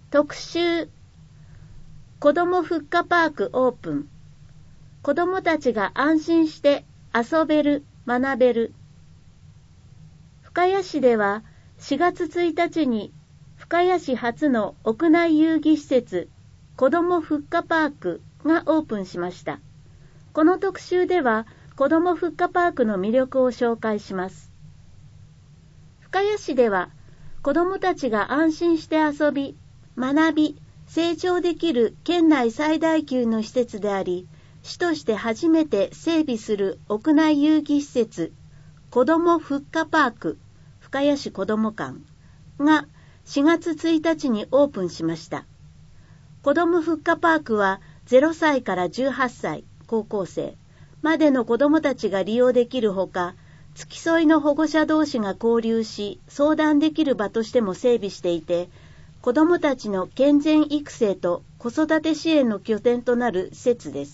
特集、子どもふっかパークオープン。子どもたちが安心して遊べる、学べる。深谷市では4月1日に深谷市初の屋内遊戯施設、子どもふっかパークがオープンしました。この特集では子どもふっかパークの魅力を紹介します。深谷市では子どもたちが安心して遊び、学び、成長できる県内最大級の施設であり、市として初めて整備する屋内遊戯施設、子どもふっかパーク、深谷市子ども館が4月1日にオープンしました。子どもふっかパークは0歳から18歳、高校生までの子どもたちが利用できるほか、付き添いの保護者同士が交流し、相談できる場としても整備していて、子どもたちの健全育成と子育て支援の拠点となる施設です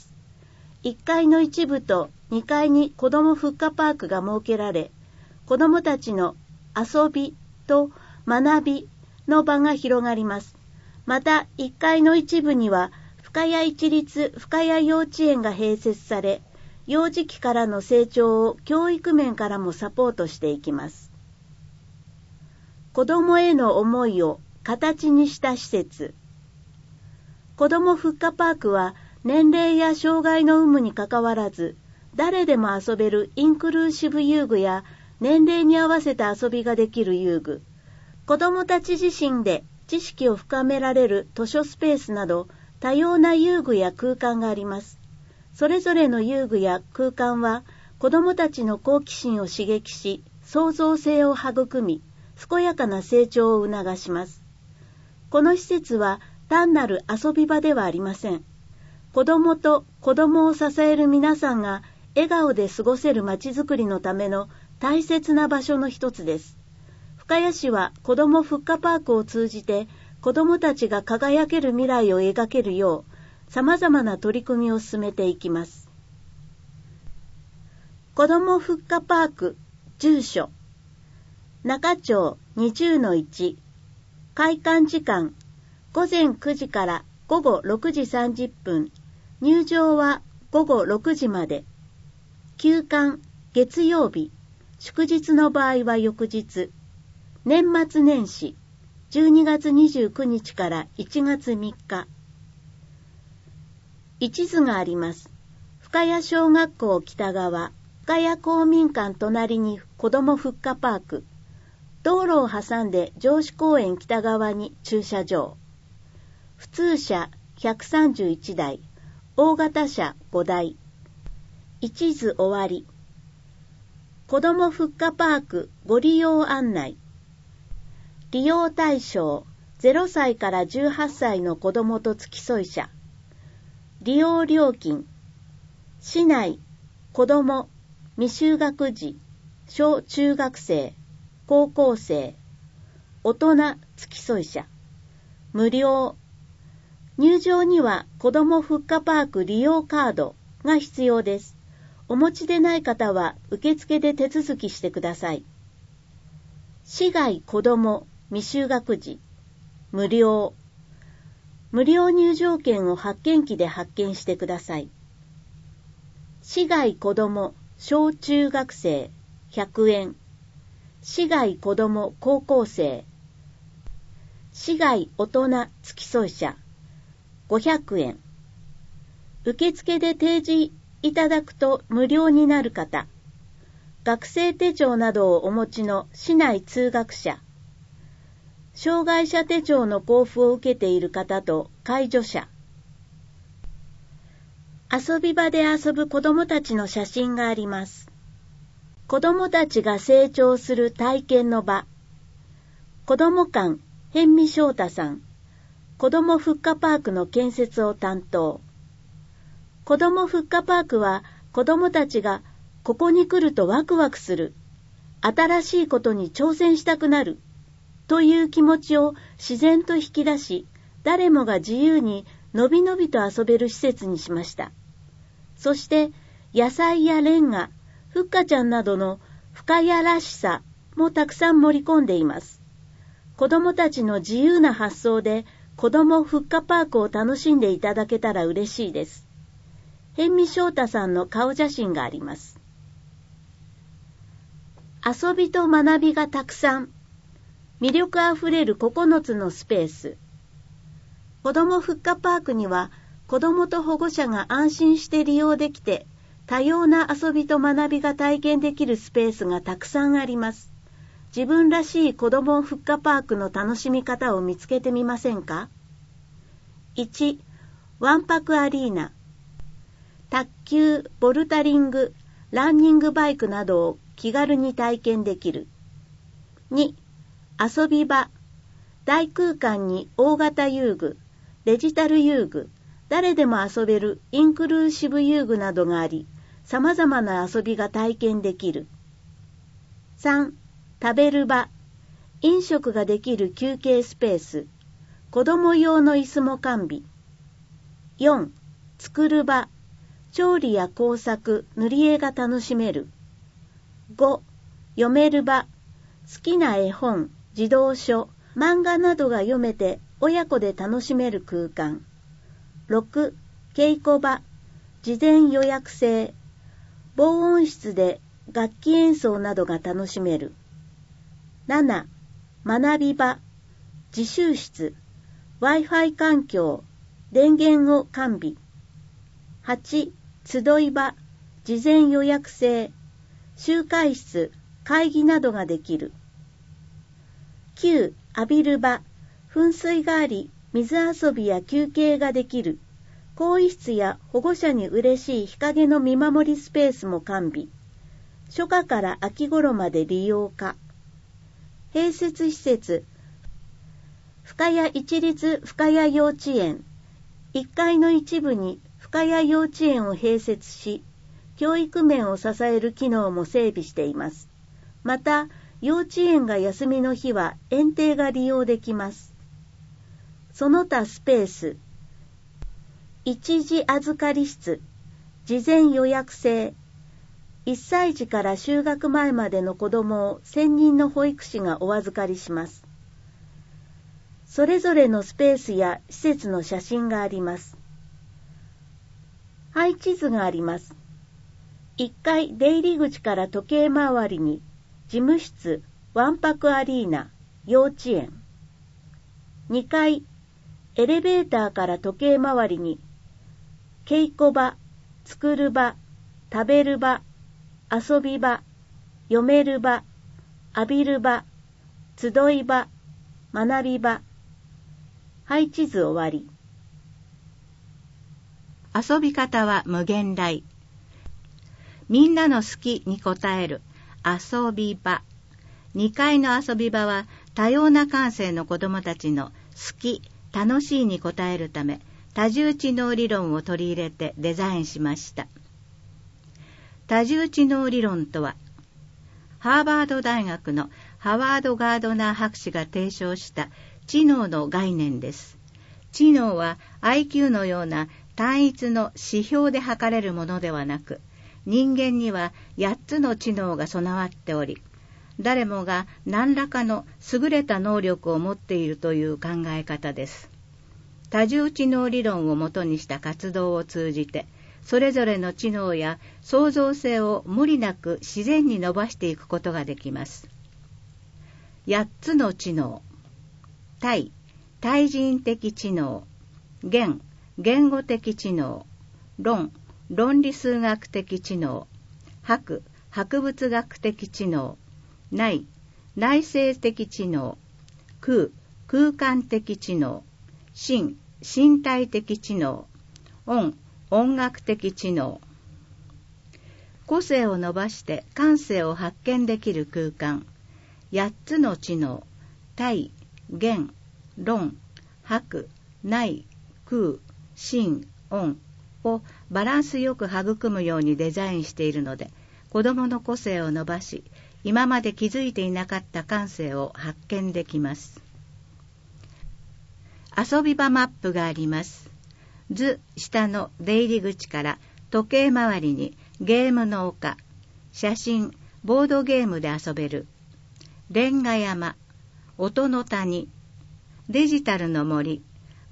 。1階の一部と2階に子どもふっかパークが設けられ、子どもたちの遊びと学びの場が広がります。また1階の一部には深谷市立深谷幼稚園が併設され、幼児期からの成長を教育面からもサポートしていきます。子どもへの思いを形にした施設。子どもふっかパークは年齢や障害の有無にかかわらず、誰でも遊べるインクルーシブ遊具や年齢に合わせた遊びができる遊具、子どもたち自身で知識を深められる図書スペースなど多様な遊具や空間があります。それぞれの遊具や空間は子どもたちの好奇心を刺激し、創造性を育み、健やかな成長を促します。この施設は単なる遊び場ではありません。子どもと子どもを支える皆さんが笑顔で過ごせるまちづくりのための大切な場所の一つです。深谷市は子どもふっかパークを通じて子どもたちが輝ける未来を描けるよう様々な取り組みを進めていきます。子どもふっかパーク住所、中町 20-1、開館時間午前9時から午後6時30分、入場は午後6時まで。休館月曜日、祝日の場合は翌日。年末年始12月29日から1月3日。一図があります。深谷小学校北側、深谷公民館隣に子どもふっかパーク。道路を挟んで上志公園北側に駐車場。普通車131台、大型車5台。一図終わり。子どもふっかパークご利用案内。利用対象0歳から18歳の子どもと付き添い者。利用料金。市内、子ども、未就学児、小中学生、高校生、大人付き添い者。無料。入場には子どもふっかパーク利用カードが必要です。お持ちでない方は受付で手続きしてください。市外子ども未就学児無料。無料入場券を発券機で発券してください。市外子ども小中学生100円。市外子ども高校生。市外大人付き添い者500円。受付で提示いただくと無料になる方。学生手帳などをお持ちの市内通学者。障害者手帳の交付を受けている方と介助者。遊び場で遊ぶ子どもたちの写真があります。子どもたちが成長する体験の場。子ども館、辺見翔太さん。子どもふっかパークの建設を担当。子どもふっかパークは子どもたちがここに来るとワクワクする、新しいことに挑戦したくなるという気持ちを自然と引き出し、誰もが自由にのびのびと遊べる施設にしました。そして野菜やレンガ、ふっかちゃんなどの深谷らしさもたくさん盛り込んでいます。子どもたちの自由な発想で子どもふっかパークを楽しんでいただけたら嬉しいです。辺見翔太さんの顔写真があります。遊びと学びがたくさん。魅力あふれる9つのスペース。子どもふっかパークには子どもと保護者が安心して利用できて多様な遊びと学びが体験できるスペースがたくさんあります。自分らしい子どもふっかパークの楽しみ方を見つけてみませんか？ 1. わんぱくアリーナ。卓球、ボルダリング、ランニングバイクなどを気軽に体験できる。2. 遊び場。大空間に大型遊具、デジタル遊具、誰でも遊べるインクルーシブ遊具などがあり、様々な遊びが体験できる。3. 食べる場。飲食ができる休憩スペース。子供用の椅子も完備。4. 作る場。調理や工作、塗り絵が楽しめる。5. 読める場。好きな絵本、児童書、漫画などが読めて親子で楽しめる空間。6. 稽古場。事前予約制。防音室で楽器演奏などが楽しめる。7. 学び場。自習室。Wi-Fi 環境。電源を完備。8. 集い場。事前予約制。集会室、会議などができる。9. 浴びる場。噴水があり、水遊びや休憩ができる。更衣室や保護者に嬉しい日陰の見守りスペースも完備。初夏から秋頃まで利用可。併設施設。深谷一律深谷幼稚園。1階の一部に深谷幼稚園を併設し、教育面を支える機能も整備しています。また、幼稚園が休みの日は園庭が利用できます。その他スペース。一時預かり室。事前予約制。1歳児から就学前までの子どもを専任の保育士がお預かりします。それぞれのスペースや施設の写真があります。配置図があります。1階出入り口から時計回りに、事務室、わんぱくアリーナ、幼稚園。2階、エレベーターから時計回りに、稽古場、作る場、食べる場、遊び場、読める場、浴びる場、集い場、学び場。配置図終わり。 遊び方は無限大。みんなの好きに応える遊び場。2階の遊び場は多様な感性の子どもたちの好き、楽しいに応えるため、多重知能理論を取り入れてデザインしました。多重知能理論とは、ハーバード大学のハワード・ガードナー博士が提唱した知能の概念です。知能は IQ のような単一の指標で測れるものではなく、人間には8つの知能が備わっており、誰もが何らかの優れた能力を持っているという考え方です。多重知能理論をもとにした活動を通じて、それぞれの知能や創造性を無理なく自然に伸ばしていくことができます。8つの知能。対人的知能。言語的知能。論理数学的知能。博物学的知能。内省的知能。空間的知能。身体的知能。音楽的知能。個性を伸ばして感性を発見できる空間。8つの知能。対、言、論、博、内、空、心、音をバランスよく育むようにデザインしているので、子どもの個性を伸ばし、今まで気づいていなかった感性を発見できます。遊び場マップがあります。図下の出入り口から時計回りにゲームの丘、写真、ボードゲームで遊べる、レンガ山、音の谷、デジタルの森、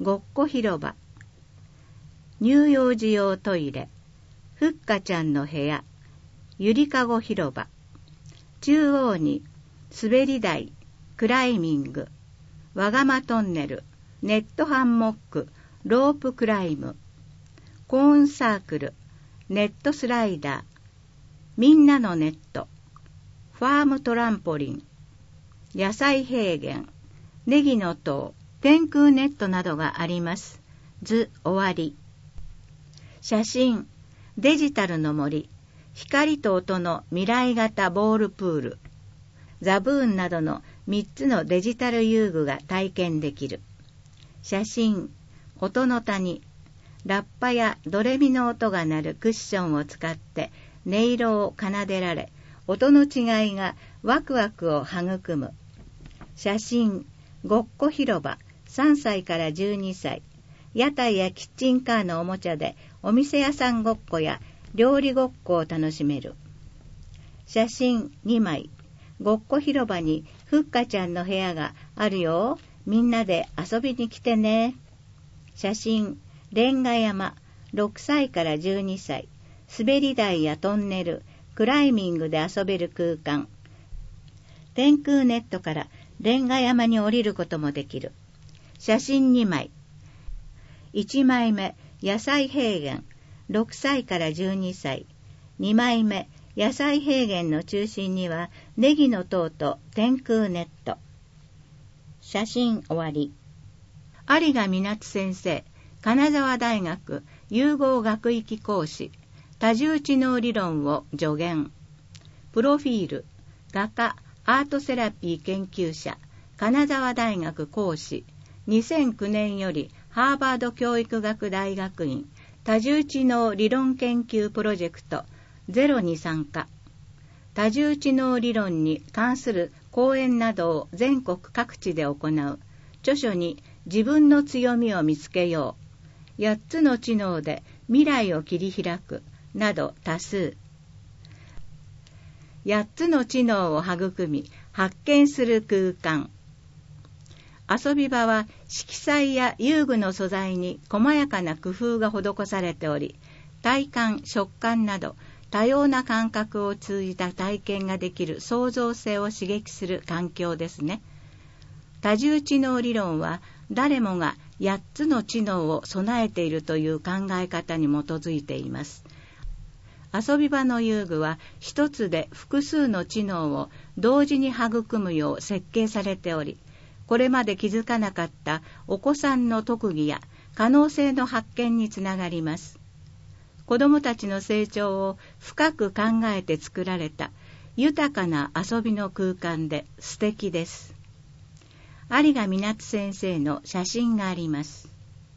ごっこ広場、乳幼児用トイレ、ふっかちゃんの部屋、ゆりかご広場、中央に滑り台、クライミング、わがまトンネル、ネットハンモック、ロープクライム、コーンサークル、ネットスライダー、みんなのネット、ファームトランポリン、野菜平原、ネギの塔、天空ネットなどがあります。図終わり。写真、デジタルの森、光と音の未来型ボールプール、ザブーンなどの3つのデジタル遊具が体験できる。写真、音の谷、ラッパやドレミの音が鳴るクッションを使って音色を奏でられ、音の違いがワクワクを育む。写真、ごっこ広場、3歳から12歳。屋台やキッチンカーのおもちゃでお店屋さんごっこや料理ごっこを楽しめる。写真2枚。ごっこ広場にふっかちゃんの部屋があるよ。みんなで遊びに来てね。写真、レンガ山、6歳から12歳。滑り台やトンネル、クライミングで遊べる空間。天空ネットからレンガ山に降りることもできる。写真2枚。1枚目、野菜平原、6歳から12歳。2枚目、野菜平原の中心にはネギの塔と天空ネット。写真終わり。有賀みなつ先生、金沢大学融合学域講師、多重知能理論を助言。プロフィール、画家、アートセラピー研究者、金沢大学講師、2009年よりハーバード教育学大学院多重知能理論研究プロジェクトゼロに参加。多重知能理論に関する講演などを全国各地で行う。著書に自分の強みを見つけよう。8つの知能で未来を切り開く。など多数。8つの知能を育み、発見する空間。遊び場は色彩や遊具の素材に細やかな工夫が施されており、体感、食感など多様な感覚を通じた体験ができる創造性を刺激する環境ですね。多重知能理論は誰もが8つの知能を備えているという考え方に基づいています。遊び場の遊具は一つで複数の知能を同時に育むよう設計されており、これまで気づかなかったお子さんの特技や可能性の発見につながります。子どもたちの成長を深く考えて作られた豊かな遊びの空間で素敵です。有賀みなつ先生の写真があります。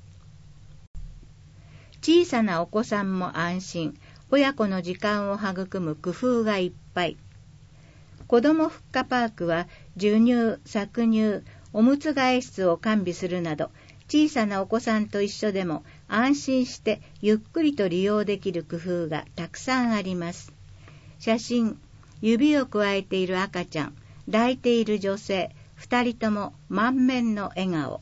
小さなお子さんも安心、親子の時間を育む工夫がいっぱい。子どもふっかパークは授乳、搾乳、おむつ替え室を完備するなど、小さなお子さんと一緒でも安心してゆっくりと利用できる工夫がたくさんあります。写真、指をくわえている赤ちゃん、抱いている女性、2人とも満面の笑顔。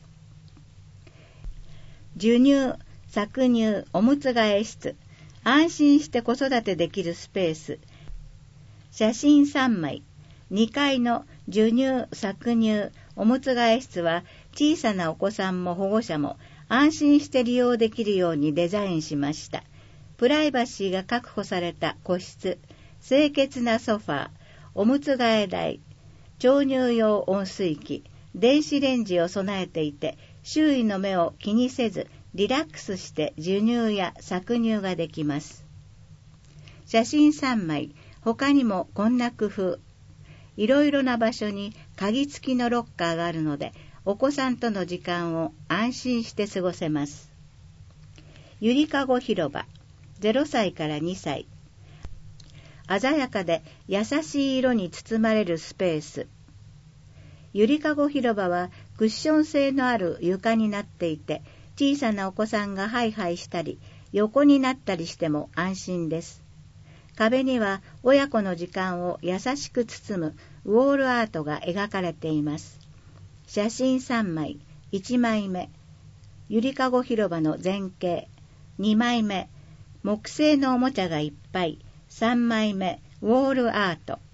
授乳、搾乳、おむつ替え室、安心して子育てできるスペース。写真3枚。2階の授乳、搾乳、おむつ替え室は小さなお子さんも保護者も安心して利用できるようにデザインしました。プライバシーが確保された個室、清潔なソファー、おむつ替え台、調乳用温水器、電子レンジを備えていて、周囲の目を気にせずリラックスして授乳や搾乳ができます。写真3枚。他にもこんな工夫。いろいろな場所に鍵付きのロッカーがあるので、お子さんとの時間を安心して過ごせます。ゆりかご広場、0歳から2歳。鮮やかで優しい色に包まれるスペース。ゆりかご広場はクッション性のある床になっていて、小さなお子さんがハイハイしたり、横になったりしても安心です。壁には親子の時間を優しく包むウォールアートが描かれています。写真3枚。1枚目。 ゆりかご広場の前景。2枚目、木製のおもちゃがいっぱい。3枚目、ウォールアート。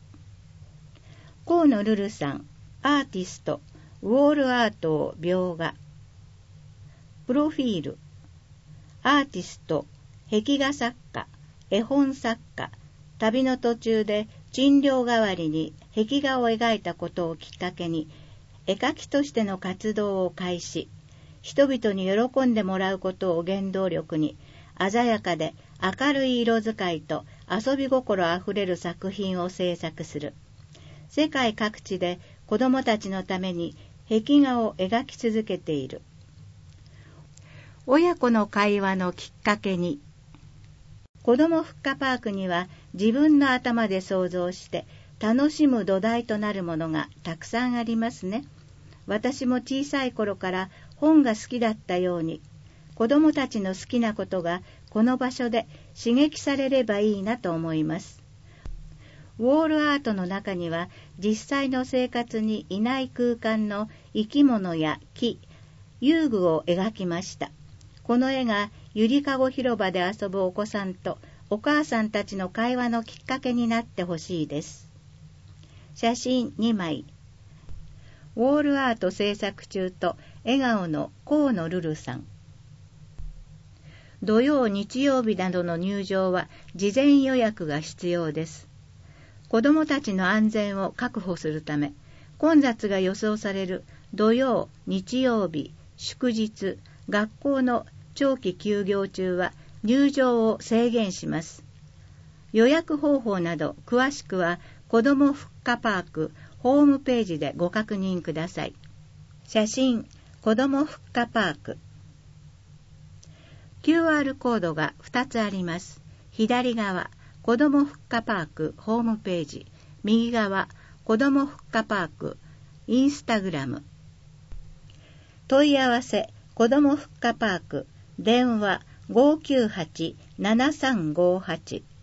河野ルルさん、アーティスト、ウォールアートを描画。プロフィール、アーティスト、壁画作家、絵本作家、旅の途中で賃料代わりに壁画を描いたことをきっかけに、絵描きとしての活動を開始、人々に喜んでもらうことを原動力に、鮮やかで明るい色使いと遊び心あふれる作品を制作する。世界各地で子どもたちのために壁画を描き続けている。親子の会話のきっかけに。子どもふっかパークには自分の頭で想像して楽しむ土台となるものがたくさんありますね。私も小さい頃から本が好きだったように、子どもたちの好きなことがこの場所で刺激されればいいなと思います。ウォールアートの中には実際の生活にいない空間の生き物や木、遊具を描きました。この絵がゆりかご広場で遊ぶお子さんとお母さんたちの会話のきっかけになってほしいです。写真2枚。ウォールアート制作中と笑顔の河野ルルさん。土曜日曜日などの入場は事前予約が必要です。子どもたちの安全を確保するため、混雑が予想される土曜、日曜日、祝日、学校の長期休業中は入場を制限します。予約方法など詳しくは子どもふっかパークホームページでご確認ください。写真、子どもふっかパーク。QR コードが2つあります。左側、子どもふっかパークホームページ。右側、子どもふっかパークインスタグラム。問い合わせ、子どもふっかパーク、電話598-7358。